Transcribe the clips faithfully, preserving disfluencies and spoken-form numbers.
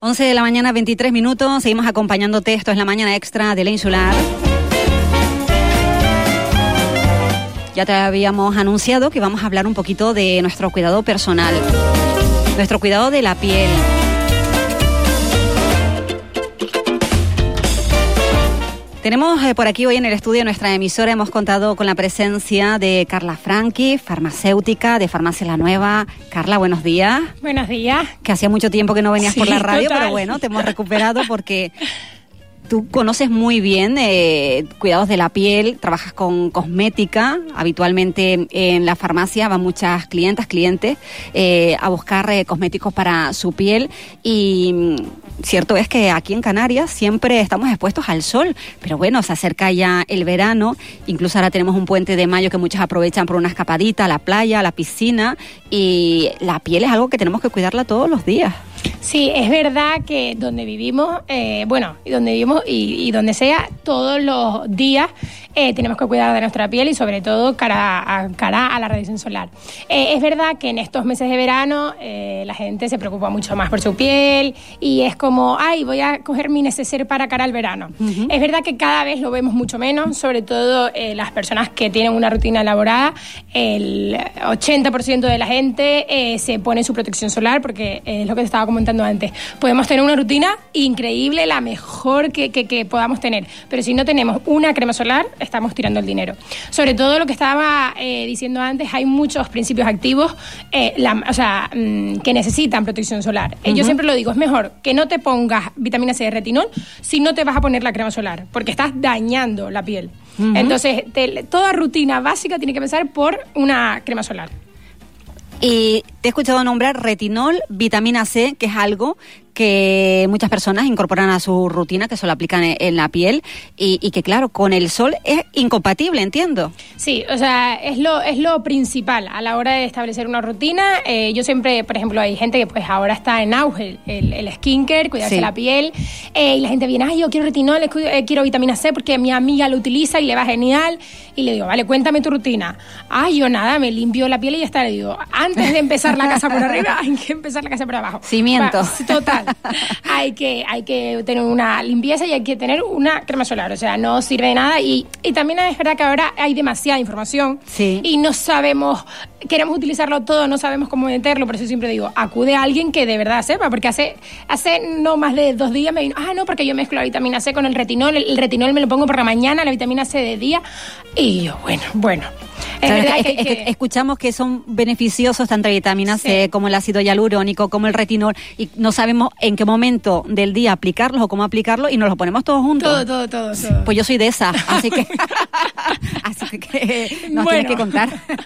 once de la mañana, veintitrés minutos, seguimos acompañándote, esto es la mañana extra de La Insular. Ya te habíamos anunciado que vamos a hablar un poquito de nuestro cuidado personal, nuestro cuidado de la piel. Tenemos eh, por aquí hoy en el estudio de nuestra emisora, hemos contado con la presencia de Carla Franchi, farmacéutica de Farmacia La Nueva. Carla, buenos días. Buenos días. Que hacía mucho tiempo que no venías Sí, por la radio, total. pero bueno, te hemos recuperado porque tú conoces muy bien eh, cuidados de la piel, trabajas con cosmética, habitualmente en la farmacia van muchas clientas, clientes eh, a buscar eh, cosméticos para su piel y mm, cierto es que aquí en Canarias siempre estamos expuestos al sol, pero bueno, se acerca ya el verano, incluso ahora tenemos un puente de mayo que muchos aprovechan por una escapadita a la playa, a la piscina y la piel es algo que tenemos que cuidarla todos los días. Sí, es verdad que donde vivimos, eh, bueno, donde vivimos y, y donde sea, todos los días eh, tenemos que cuidar de nuestra piel y sobre todo cara a, cara a la radiación solar. Eh, es verdad que en estos meses de verano eh, la gente se preocupa mucho más por su piel y es como, ay, voy a coger mi neceser para cara al verano. Uh-huh. Es verdad que cada vez lo vemos mucho menos, sobre todo eh, las personas que tienen una rutina elaborada, el ochenta por ciento de la gente eh, se pone su protección solar porque eh, es lo que te estaba comentando antes. Podemos tener una rutina increíble, la mejor que, que, que podamos tener, pero si no tenemos una crema solar, estamos tirando el dinero. Sobre todo lo que estaba eh, diciendo antes, hay muchos principios activos eh, la, o sea, mmm, que necesitan protección solar. Uh-huh. Yo siempre lo digo, es mejor que no te pongas vitamina C de retinol si no te vas a poner la crema solar, porque estás dañando la piel. Uh-huh. Entonces, te, toda rutina básica tiene que empezar por una crema solar. Y te he escuchado nombrar retinol, vitamina C, que es algo que muchas personas incorporan a su rutina, que se lo aplican en la piel y, y que claro, con el sol es incompatible, entiendo. Sí, o sea, es lo es lo principal a la hora de establecer una rutina. Eh, yo siempre, por ejemplo, hay gente que pues ahora está en auge el, el skincare, cuidarse sí. la piel, eh, y la gente viene, ay, yo quiero retinol, eh, quiero vitamina C porque mi amiga lo utiliza y le va genial, y le digo, vale, cuéntame tu rutina. Ay, yo nada, me limpio la piel y ya está. Le digo, antes de empezar la casa por arriba, hay que empezar la casa por abajo. Cimiento. Va, total. hay que hay que tener una limpieza y hay que tener una crema solar, o sea, no sirve de nada y, y también es verdad que ahora hay demasiada información sí. y no sabemos, queremos utilizarlo todo, no sabemos cómo meterlo, por eso siempre digo, acude a alguien que de verdad sepa, porque hace hace no más de dos días me vino, ah, no, porque yo mezclo la vitamina C con el retinol, el, el retinol me lo pongo por la mañana, la vitamina C de día, y yo, bueno, bueno. Es claro, verdad es que, que, que, que escuchamos que son beneficiosos tanto la vitamina sí. C como el ácido hialurónico, como el retinol, y no sabemos en qué momento del día aplicarlos o cómo aplicarlos y nos los ponemos todos juntos. Todo, todo, todo. todo. Pues yo soy de esa, así que, así que nos bueno. tienes que contar.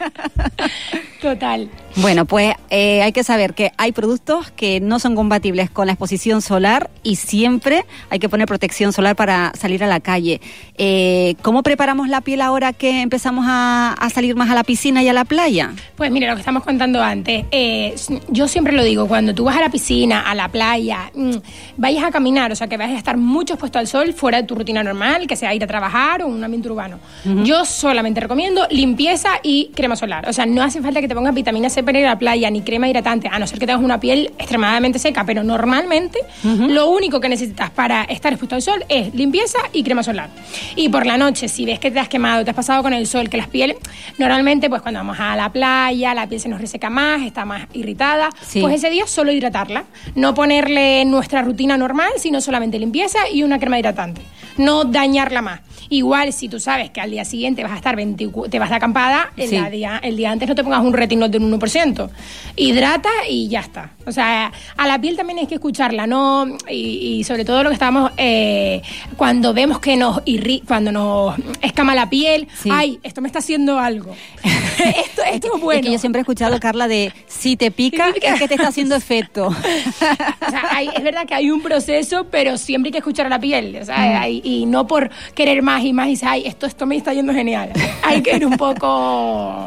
Total. Bueno, pues eh, hay que saber que hay productos que no son compatibles con la exposición solar y siempre hay que poner protección solar para salir a la calle. Eh, ¿Cómo preparamos la piel ahora que empezamos a, a salir más a la piscina y a la playa? Pues mira, lo que estamos contando antes. Eh, yo siempre lo digo, cuando tú vas a la piscina, a la playa, mmm, vayas a caminar, o sea, que vayas a estar mucho expuesto al sol fuera de tu rutina normal, que sea ir a trabajar o un ambiente urbano. Uh-huh. Yo solamente recomiendo limpieza y crema solar. O sea, no hace falta que te pongas vitamina C para ir a la playa, ni crema hidratante, a no ser que tengas una piel extremadamente seca, pero normalmente uh-huh. lo único que necesitas para estar expuesto al sol es limpieza y crema solar. Y por la noche, si ves que te has quemado, te has pasado con el sol, que las pieles, normalmente pues cuando vamos a la playa, la piel se nos reseca más, está más irritada, sí. pues ese día solo hidratarla, no ponerle nuestra rutina normal, sino solamente limpieza y una crema hidratante, no dañarla más. Igual si tú sabes que al día siguiente vas a estar veinte, te vas de acampada, el, sí. día, el día antes no te pongas un retinol del uno por ciento. Hidrata y ya está. O sea, a la piel también hay que escucharla, ¿no? Y, y sobre todo lo que estamos, eh, cuando vemos que nos irrita, cuando nos escama la piel, sí. ay, esto me está haciendo algo. esto, esto es bueno. Es que yo siempre he escuchado, Carla, de si te pica, es que te está haciendo efecto. O sea, hay, es verdad que hay un proceso, pero siempre hay que escuchar a la piel. O sea, mm. hay, y no por querer más y más y dices, ay, esto, esto me está yendo genial. Hay que ir un poco...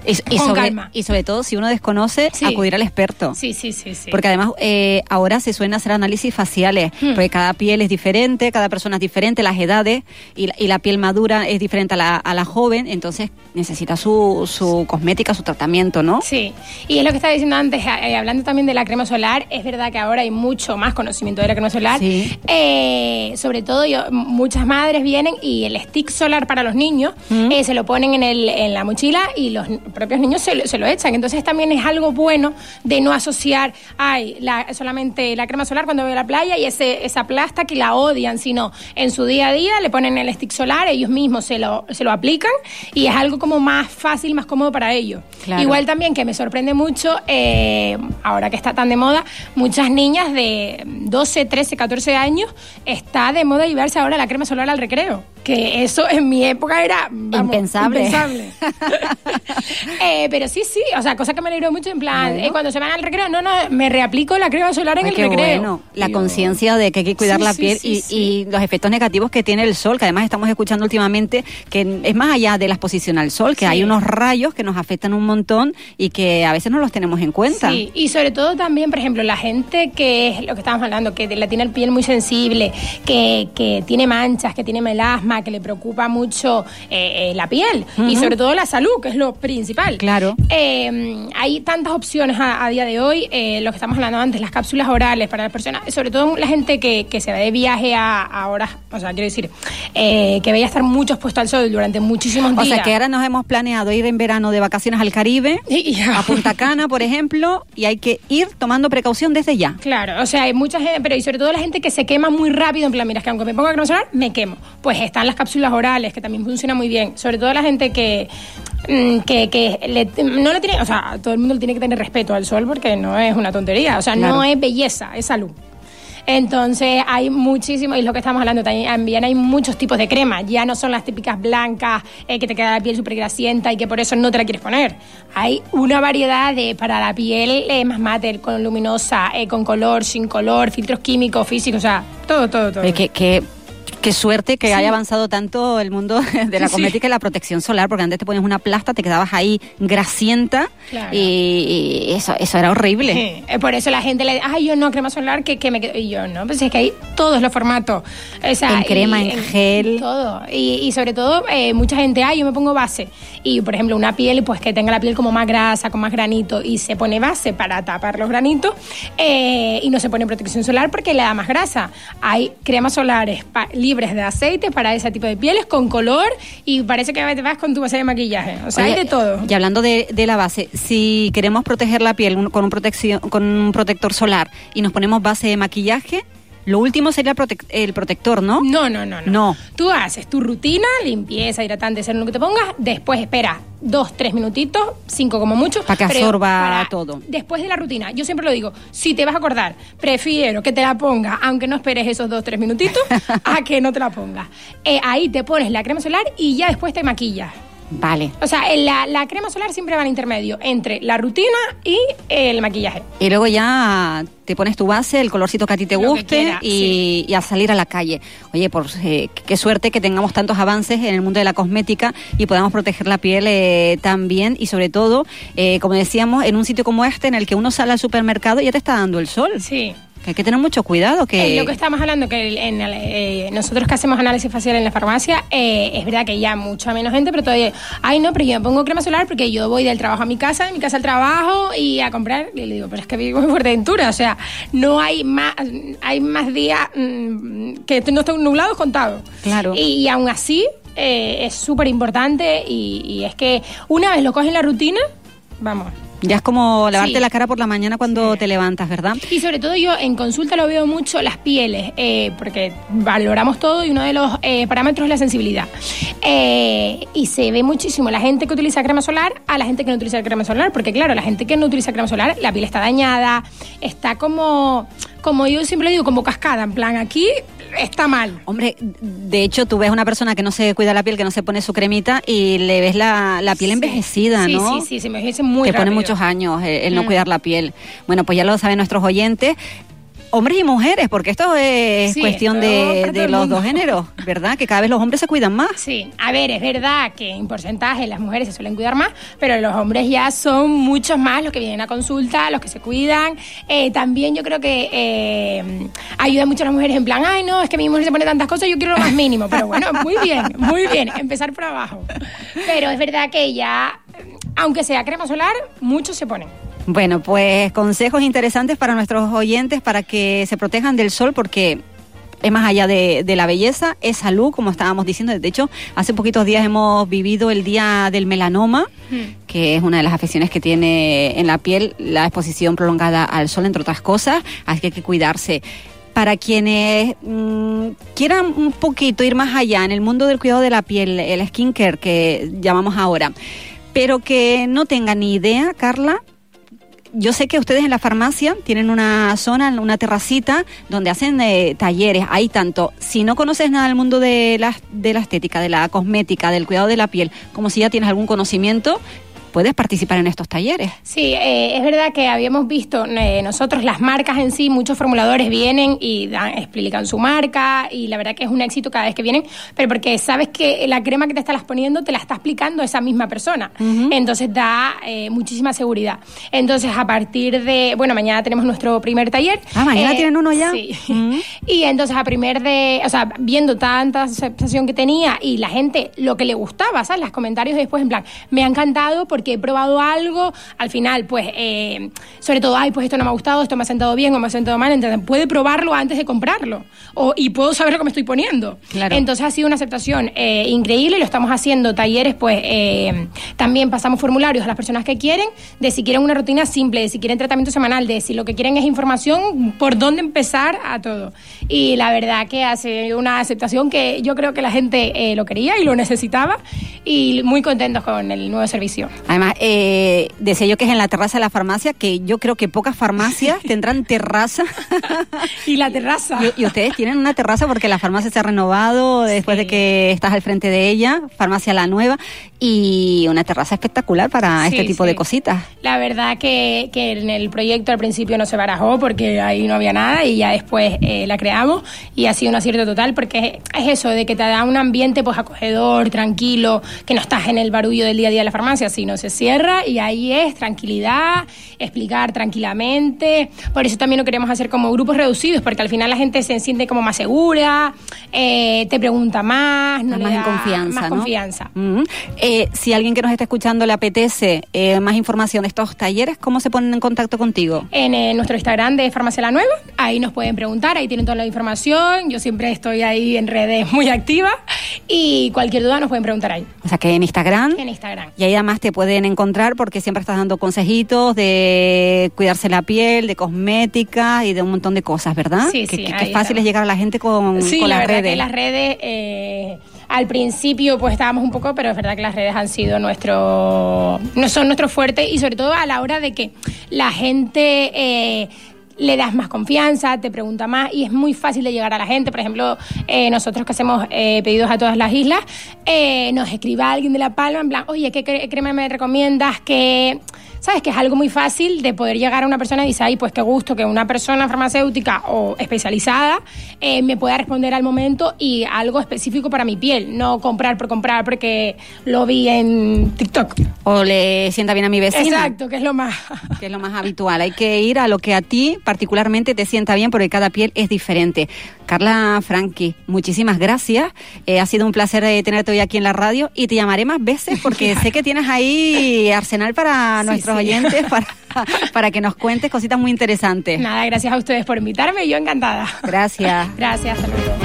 Y, y, con sobre, calma. y sobre todo, si uno desconoce, sí. acudir al experto. Sí, sí, sí. sí. Porque además eh, ahora se suelen hacer análisis faciales, hmm. porque cada piel es diferente, cada persona es diferente, las edades, y la, y la piel madura es diferente a la, a la joven, entonces necesita su, su cosmética, su tratamiento, ¿no? Sí, y es lo que estaba diciendo antes, eh, hablando también de la crema solar, es verdad que ahora hay mucho más conocimiento de la crema solar. Sí. Eh, sobre todo, yo, muchas madres vienen y el stick solar para los niños hmm. eh, se lo ponen en, el, en la mochila y los propios niños se, se lo echan. Entonces también es algo bueno de no asociar, ay, la, solamente la crema solar cuando voy a la playa y ese, esa plasta que la odian, sino en su día a día le ponen el stick solar, ellos mismos se lo, se lo aplican y es algo como más fácil, más cómodo para ellos. Claro. Igual también que me sorprende mucho, eh, ahora que está tan de moda, muchas niñas de doce, trece, catorce años, está de moda llevarse ahora la crema solar al recreo. Que eso en mi época era vamos, impensable. impensable. eh, pero sí, sí, o sea, cosa que me alegró mucho, en plan, bueno. eh, cuando se van al recreo, no, no, me reaplico la crema solar en Ay, el qué recreo. Bueno, la conciencia de que hay que cuidar sí, la sí, piel sí, y, sí. y los efectos negativos que tiene el sol, que además estamos escuchando últimamente, que es más allá de la exposición al sol, que sí. hay unos rayos que nos afectan un montón y que a veces no los tenemos en cuenta. Sí, y sobre todo también, por ejemplo, la gente que es lo que estábamos hablando, que la tiene la piel muy sensible, que, que tiene manchas, que tiene melasma, que le preocupa mucho eh, eh, la piel uh-huh. y sobre todo la salud, que es lo principal. Claro. Eh, hay tantas opciones a, a día de hoy, eh, lo que estamos hablando antes, las cápsulas orales para las personas, sobre todo la gente que, que se va de viaje a, a horas, o sea, quiero decir, eh, que vaya a estar mucho expuesto al sol durante muchísimos días. O sea, que ahora nos hemos planeado ir en verano de vacaciones al Caribe, y, a Punta Cana, por ejemplo, y hay que ir tomando precaución desde ya. Claro, o sea, hay mucha gente, pero y sobre todo la gente que se quema muy rápido, en plan, mira, es que aunque me ponga crema solar, me quemo. Pues están las cápsulas orales, que también funciona muy bien, sobre todo la gente que que, que le, no le tiene, o sea, todo el mundo le tiene que tener respeto al sol porque no es una tontería, o sea, claro. no es belleza, es salud. Entonces hay muchísimo, y es lo que estamos hablando también, hay muchos tipos de crema, ya no son las típicas blancas eh, que te queda la piel súper grasienta y que por eso no te la quieres poner. Hay una variedad de para la piel eh, más mate, con luminosa, eh, con color, sin color, filtros químicos, físicos, o sea, todo, todo, todo. Eh, que, que... Qué suerte que sí. haya avanzado tanto el mundo de la cosmética sí. y la protección solar, porque antes te ponías una plasta, te quedabas ahí grasienta claro. y, y eso eso era horrible. Sí. Por eso la gente le dice, ay, yo no, crema solar, que, que me quedo. Y yo no, pues es que hay todos los formatos. O sea, en crema, y, en gel. Todo. Y, y sobre todo, eh, mucha gente, ay, yo me pongo base. Y, por ejemplo, una piel, pues que tenga la piel como más grasa, con más granito, y se pone base para tapar los granitos, eh, y no se pone protección solar porque le da más grasa. Hay cremas solares pa- libres de aceite para ese tipo de pieles con color y parece que te vas con tu base de maquillaje, o sea, Oye, hay de todo. Y hablando de, de la base, si queremos proteger la piel un, con un protección con un protector solar y nos ponemos base de maquillaje, lo último sería el, protec- el protector, ¿no? No, no, no, no. No. Tú haces tu rutina, limpieza, hidratante, ser lo que te pongas, después espera dos, tres minutitos, cinco como mucho. Para que absorba para, todo. Después de la rutina, yo siempre lo digo, si te vas a acordar, prefiero que te la pongas, aunque no esperes esos dos, tres minutitos, a que no te la pongas. Eh, ahí te pones la crema solar y ya después te maquillas. Vale. O sea, la, la crema solar siempre va al intermedio entre la rutina y el maquillaje. Y luego ya te pones tu base, el colorcito que a ti te guste quiera, y, sí. y a salir a la calle. Oye, por eh, qué suerte que tengamos tantos avances en el mundo de la cosmética y podamos proteger la piel eh, tan bien y sobre todo, eh, como decíamos, en un sitio como este en el que uno sale al supermercado y ya te está dando el sol. Sí. Que hay que tener mucho cuidado. Que es lo que estamos hablando, que en, en, eh, nosotros que hacemos análisis facial en la farmacia, eh, es verdad que ya mucha menos gente, pero todavía, ay no, pero yo me pongo crema solar porque yo voy del trabajo a mi casa, de mi casa al trabajo y a comprar, y le digo, pero es que vivo en Fuerteventura, o sea, no hay más, hay más días mmm, que no están nublados contados. Claro. Y, y aún así, eh, es súper importante y, y es que una vez lo coges en la rutina, vamos... Ya es como lavarte sí. la cara por la mañana cuando sí. te levantas, ¿verdad? Y sobre todo yo en consulta lo veo mucho las pieles, eh, porque valoramos todo y uno de los eh, parámetros es la sensibilidad. Eh, y se ve muchísimo la gente que utiliza crema solar a la gente que no utiliza crema solar, porque claro, la gente que no utiliza crema solar, la piel está dañada, está como, como yo siempre digo, como cascada, en plan aquí está mal. Hombre, de hecho tú ves una persona que no se cuida la piel, que no se pone su cremita y le ves la, la piel sí. envejecida, sí, ¿no? Sí, sí, sí, se envejece muy Te rápido. pone muchos años el, el no mm. cuidar la piel. Bueno, pues ya lo saben nuestros oyentes. Hombres y mujeres, porque esto es sí, cuestión esto de, de los dos géneros, ¿verdad? Que cada vez los hombres se cuidan más. Sí, a ver, es verdad que en porcentaje las mujeres se suelen cuidar más, pero los hombres ya son muchos más los que vienen a consulta, los que se cuidan. Eh, también yo creo que eh, ayuda mucho a las mujeres en plan, ay, no, es que mi mujer se pone tantas cosas, yo quiero lo más mínimo. Pero bueno, muy bien, muy bien, empezar por abajo. Pero es verdad que ya, aunque sea crema solar, muchos se ponen. Bueno, pues consejos interesantes para nuestros oyentes para que se protejan del sol, porque es más allá de, de la belleza, es salud, como estábamos diciendo. De hecho, hace poquitos días hemos vivido el Día del Melanoma, hmm. que es una de las afecciones que tiene en la piel la exposición prolongada al sol, entre otras cosas, así que hay que cuidarse. Para quienes mmm, quieran un poquito ir más allá en el mundo del cuidado de la piel, el skincare que llamamos ahora, pero que no tengan ni idea, Carla, yo sé que ustedes en la farmacia tienen una zona, una terracita donde hacen eh, talleres. Hay tanto, si no conoces nada del mundo de la, de la estética, de la cosmética, del cuidado de la piel, como si ya tienes algún conocimiento, puedes participar en estos talleres. Sí, eh, es verdad que habíamos visto eh, nosotros las marcas en sí, muchos formuladores vienen y dan, explican su marca y la verdad que es un éxito cada vez que vienen, pero porque sabes que la crema que te estás poniendo te la está explicando esa misma persona, uh-huh. entonces da eh, muchísima seguridad. Entonces a partir de, bueno, mañana tenemos nuestro primer taller. Ah, mañana eh, tienen uno ya. Sí, uh-huh. y entonces a primer de, o sea, viendo tanta aceptación que tenía y la gente lo que le gustaba, ¿sabes? Los comentarios después en plan, me ha encantado porque que he probado algo, al final, pues, eh, sobre todo, ay, pues esto no me ha gustado, esto me ha sentado bien o me ha sentado mal, entonces puede probarlo antes de comprarlo, o, y puedo saber lo que me estoy poniendo. Claro. Entonces ha sido una aceptación eh, increíble, y lo estamos haciendo, talleres, pues, eh, también pasamos formularios a las personas que quieren, de si quieren una rutina simple, de si quieren tratamiento semanal, de si lo que quieren es información, por dónde empezar a todo. Y la verdad que ha sido una aceptación que yo creo que la gente eh, lo quería y lo necesitaba, y muy contentos con el nuevo servicio. Además, eh, decía yo que es en la terraza de la farmacia, que yo creo que pocas farmacias tendrán terraza. Y la terraza. Y, y ustedes tienen una terraza porque la farmacia se ha renovado después sí. de que estás al frente de ella, Farmacia La Nueva, y una terraza espectacular para sí, este tipo sí. de cositas. La verdad que, que en el proyecto al principio no se barajó porque ahí no había nada, y ya después eh, la creamos y ha sido un acierto total, porque es, es eso, de que te da un ambiente pues acogedor, tranquilo, que no estás en el barullo del día a día de la farmacia, sino se cierra y ahí es tranquilidad, explicar tranquilamente. Por eso también lo queremos hacer como grupos reducidos, porque al final la gente se siente como más segura, eh, te pregunta más, no más le en da confianza, más ¿no? confianza. Uh-huh. Eh, si alguien que nos está escuchando le apetece eh, más información de estos talleres, ¿cómo se ponen en contacto contigo? En eh, nuestro Instagram de Farmacia La Nueva, ahí nos pueden preguntar, ahí tienen toda la información, yo siempre estoy ahí en redes muy activa y cualquier duda nos pueden preguntar ahí. O sea que en Instagram. En Instagram. Y ahí además te pueden encontrar porque siempre estás dando consejitos de cuidarse la piel, de cosmética y de un montón de cosas, ¿verdad? Sí, que, sí. Que, que es fácil es llegar a la gente con, sí, con las la redes. Sí, la verdad que las redes, eh, al principio pues estábamos un poco, pero es verdad que las redes han sido nuestro, no son nuestro fuerte, y sobre todo a la hora de que la gente... Eh, le das más confianza, te pregunta más y es muy fácil de llegar a la gente. Por ejemplo, eh, nosotros que hacemos eh, pedidos a todas las islas, eh, nos escribe alguien de La Palma en plan, oye, ¿qué crema me recomiendas? Que, ¿sabes? Que es algo muy fácil de poder llegar a una persona y dice, ay, pues qué gusto que una persona farmacéutica o especializada eh, me pueda responder al momento y algo específico para mi piel, no comprar por comprar porque lo vi en TikTok. O le sienta bien a mi vecina. Exacto, que es lo más... que es lo más habitual. Hay que ir a lo que a ti particularmente te sienta bien, porque cada piel es diferente. Carla Franchi, muchísimas gracias. Eh, ha sido un placer eh, tenerte hoy aquí en la radio, y te llamaré más veces porque sé que tienes ahí arsenal para sí, nuestros sí. oyentes, para, para que nos cuentes cositas muy interesantes. Nada, gracias a ustedes por invitarme, yo encantada. Gracias. Gracias, hasta luego.